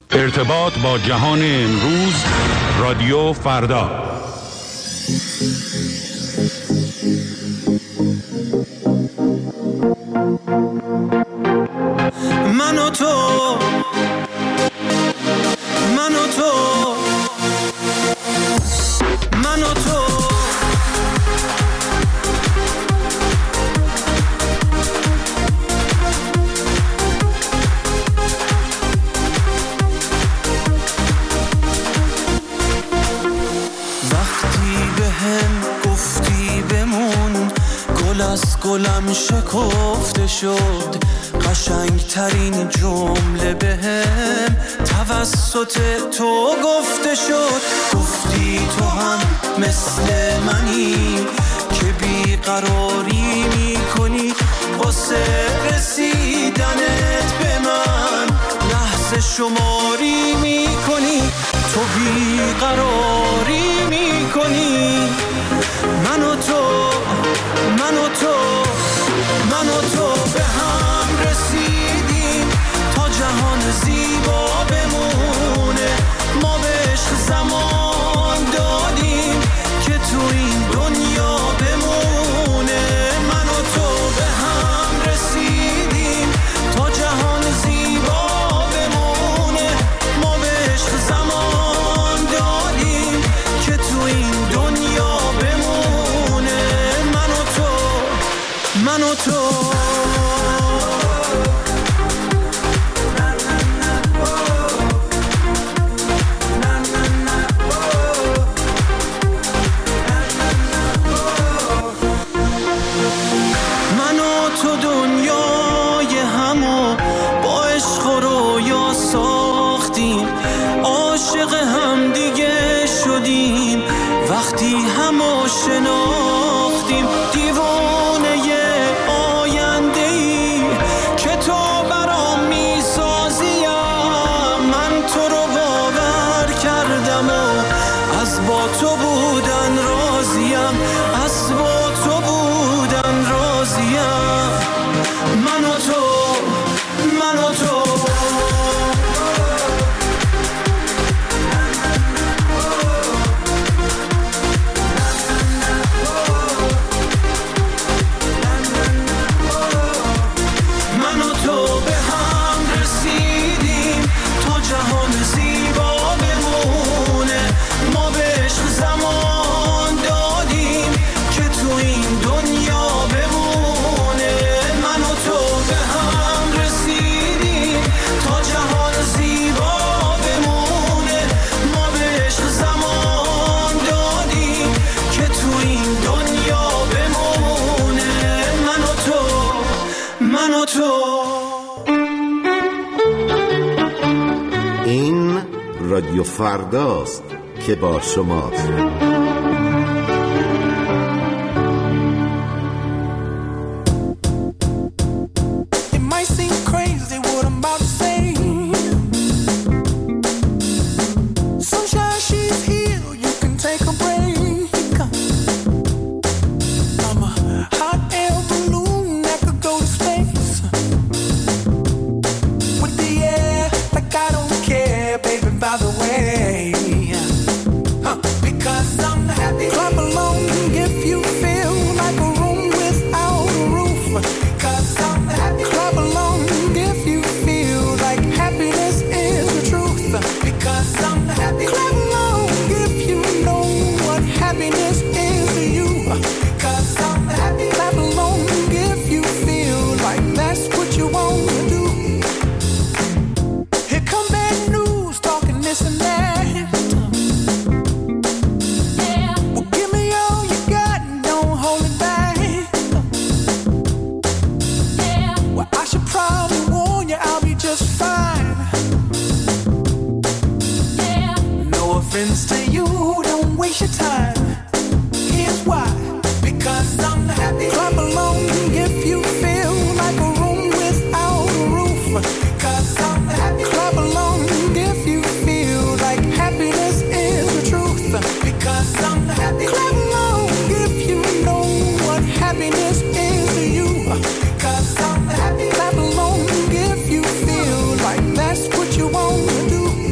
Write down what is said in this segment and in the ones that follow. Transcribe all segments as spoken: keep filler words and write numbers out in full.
ارتباط با جهان امروز، رادیو فردا. من و تو، من و تو، من و تو، از گلم شکفته شد، قشنگ ترین جمله بهم توسط تو گفته شد. گفتی تو هم مثل منی که بیقراری میکنی واسه رسیدنت به من، لحظه شماری میکنی، تو بیقراری میکنی. من و تو، من و تو، من و تو به هم رسیدیم تا جهان زیبا بمونه. ما به عشق زمان دادیم که تو این دنیا بمونه. من و تو به هم رسیدیم تا جهان زیبا بمونه. ما به عشق زمان دادیم که تو این دنیا بمونه. من و تو، من و تو. من و تو دنیای همو با عشق و رویا ساختیم، عاشق هم دیگه شدیم وقتی همو شناختیم. دیوانه آینده‌ای که تو برام میسازیم، من تو رو باور کردم و از با تو بودن راضیم، از با تو بودن راضیم. من و تو، من و تو. این رادیو فرداست که با شماست. Clap along if you feel like that's what you want to do.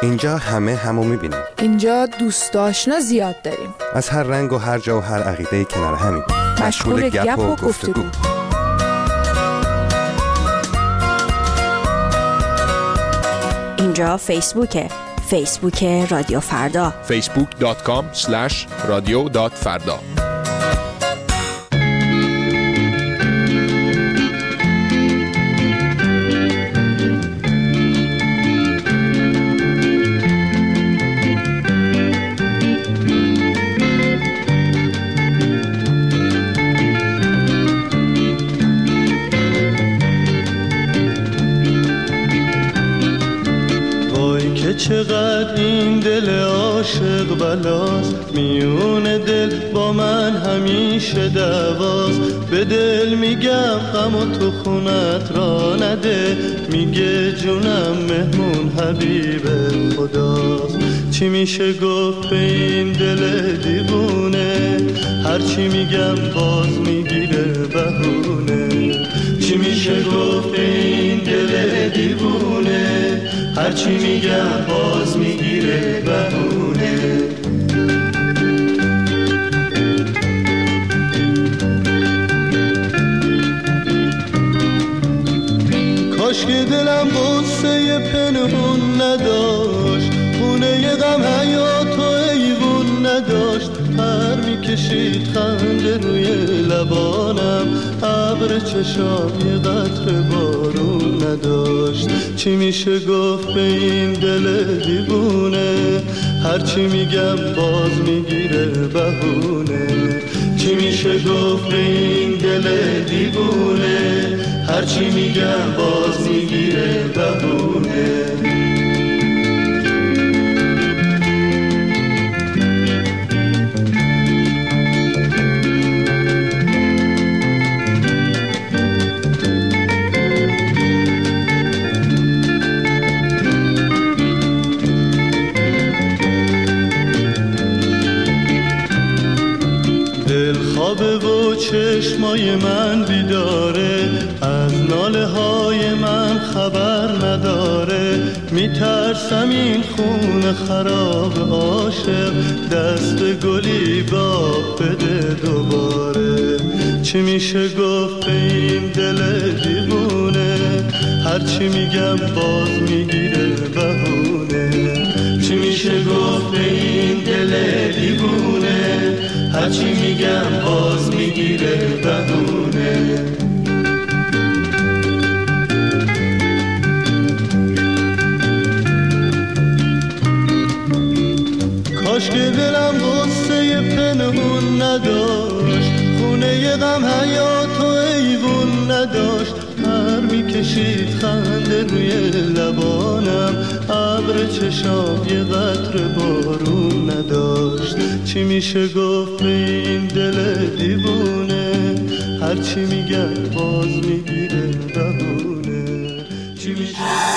اینجا همه همو میبینیم. اینجا دوست آشنا زیاد داریم. از هر رنگ و هر جا و هر عقیده کنار همین. مشغول گپ و گفتگو. اینجا فیسبوکه. فیسبوک رادیو فردا. فیسبوک دات کام اسلش رادیو دات فردا. چقدر این دل عاشق بلاست، میون دل با من همیشه دعواست. به دل میگم غم و تو خونت را نده، میگه جونم مهمون حبیب خداست. چی میشه گفت به این دل دیوونه، هرچی میگم باز میگیره بهونه. چی میشه گفت به این دل دیوونه، هرچی میگم باز میگیره بهونه. کاش که دلم غصه پنهون نداشت، خونه غم حیاتو ایوون نداشت. پر میکشید خنده روی لبانم، ابر چشام یه قطره بارون نداشت. چی میشه گفت به این دل دیوونه، هرچی میگم باز میگیره بهونه. چی میشه گفت به این دل دیوونه، هرچی میگم باز میگیره بهونه. و چشمای من بیداره، از ناله های من خبر نداره. میترسم این خون خراب عاشق، دست گلی باب بده دوباره. چی میشه گفت به این دل دیوونه، هرچی میگم باز میگیره بهونه. چی میشه گفت به این دل دیوونه، هرچی میگم باز میگیره بهونه. کاش که دلم غصه پنهون نداشت، خونه غم حیاتو ایوون نداشت. پر میکشید خنده روی لبانم، ابر چشام یه قطره بارون نداشت. چی میشه گفت به این دل دیوونه، هرچی میگم باز میگیره بهونه. چی میشه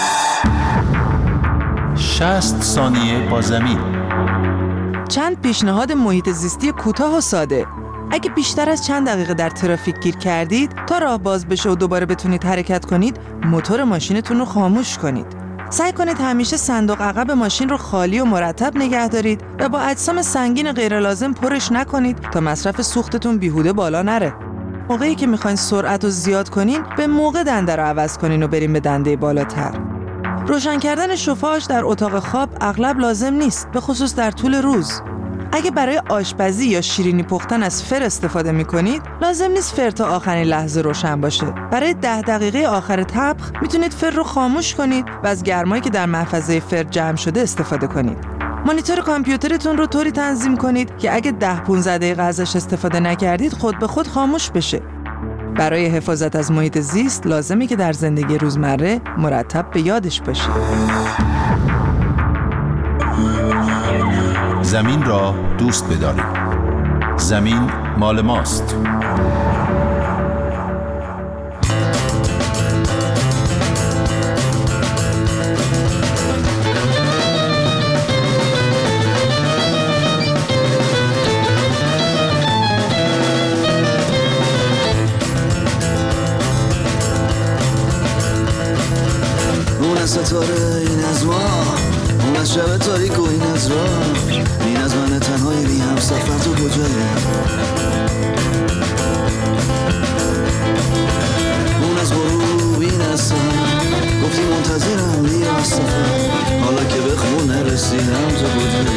شصت ثانیه با زمین. چند پیشنهاد محیط زیستی کوتاه و ساده. اگه بیشتر از چند دقیقه در ترافیک گیر کردید، تا راه باز بشه و دوباره بتونید حرکت کنید، موتور ماشینتون رو خاموش کنید. سعی کنید همیشه صندوق عقب ماشین رو خالی و مرتب نگه دارید و با اجسام سنگین غیر لازم پرش نکنید تا مصرف سوختتون بیهوده بالا نره. موقعی که میخواین سرعت رو زیاد کنین، به موقع دنده رو عوض کنین و بریم به دنده بالاتر. روشن کردن شوفاژ در اتاق خواب اغلب لازم نیست، به خصوص در طول روز. اگه برای آشپزی یا شیرینی پختن از فر استفاده میکنید، لازم نیست فر تا آخرین لحظه روشن باشه. برای ده دقیقه آخر طبخ میتونید فر رو خاموش کنید و از گرمایی که در محفظه فر جمع شده استفاده کنید. مانیتور کامپیوترتون رو طوری تنظیم کنید که اگه ده پانزده دقیقه ازش استفاده نکردید، خود به خود خاموش بشه. برای حفاظت از محیط زیست لازمه که در زندگی روزمره مرتب به یادش باشید. زمین را دوست بدارید. زمین مال ماست. اون ستاره این از ما، اون از شب تاریک و این از راه، این از من تنهای بی هم سفر تو کجایی؟ اون از غروب این از سهر، گفتی منتظرم بیا از سفر، حالا که به خونه رسیدم تو کجایی؟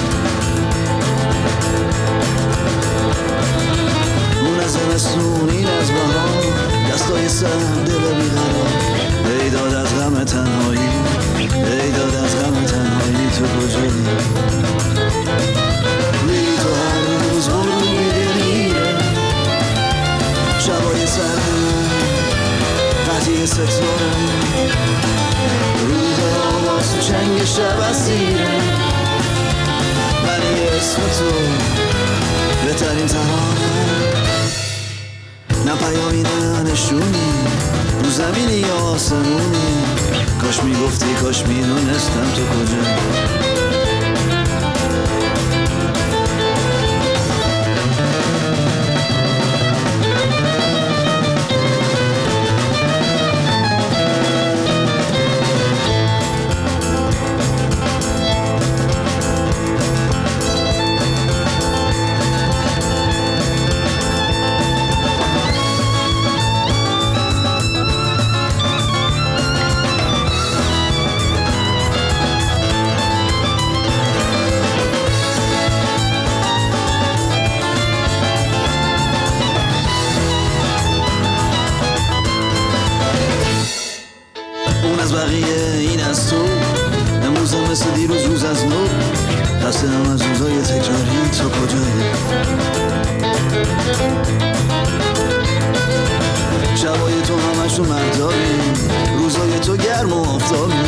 اون از زمستون این از بهار، دستای سر دل بیقرار، ای داد از غم تنهایی، ای داد از غم تنهایی تو کجایی؟ لیلی تو هر روز غروب میره، شبای سر قطعی ستاره، روز آواز تو چنگ شب اسیره، ولی اسم تو بهترین ترانه، نه پیامی نه نشونی، رو زمینی یا آسمونی، کاش میگفتی کاش میدونستم تو کجا. شبای تو همشون مهداری، روزای تو گرم و آفتابی،